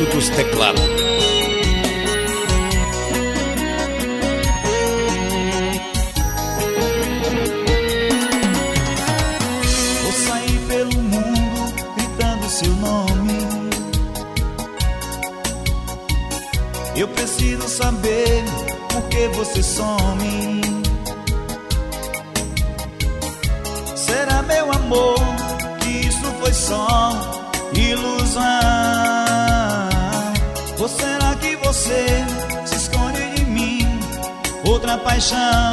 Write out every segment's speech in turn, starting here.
Maestro dos Teclados. Vou sair pelo mundo gritando seu nome. Eu preciso saber por que você some. Será, meu amor, que isso foi só ilusão? Ou será que você se esconde de mim, outra paixão?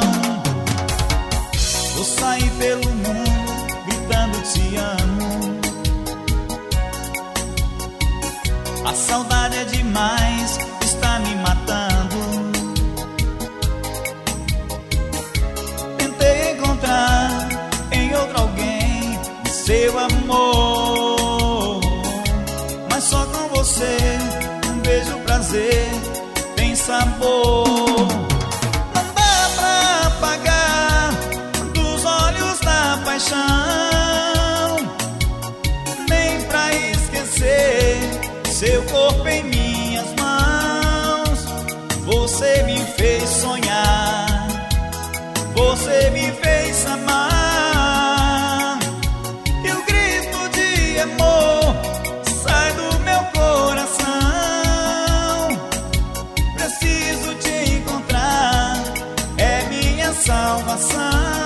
Vou sair pelo mundo gritando te amo. A saudade é demais, está me matando. Tentei encontrar em outro alguém seu amor, mas só com você um beijo, prazer, tem sabor. Não dá pra apagar dos olhos da paixão, nem pra esquecer seu corpo em minhas mãos. Você me fez sonhar, você me fez amar, e o grito de amor sai do meu coração. Preciso te encontrar, é minha salvação,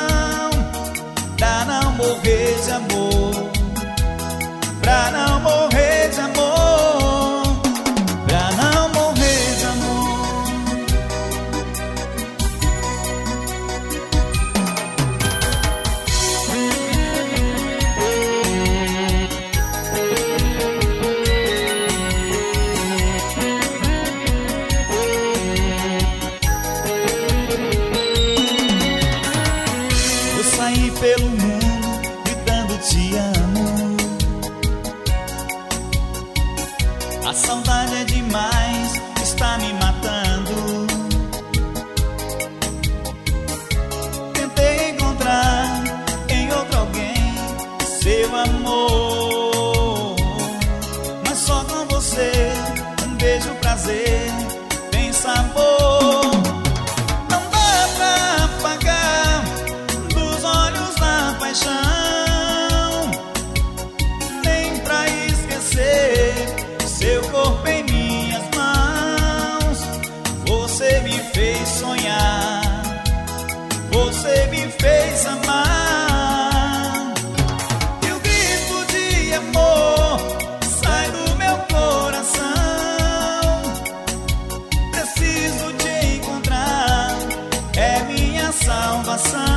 pra não morrer de amor, pra não morrer de amor, pra não morrer de amor. Eu saí pelo mundo gritando te amo. A saudade é demais, está me matando. Tentei encontrar em outro alguém seu amor, mas só com você um beijo, prazer, tem sabor. Não dá pra apagar dos olhos da paixão, nem pra esquecer seu corpo em minhas mãos. Você me fez sonhar, você me fez amar, e o grito de amor sai do meu coração. Preciso te encontrar, é minha salvação,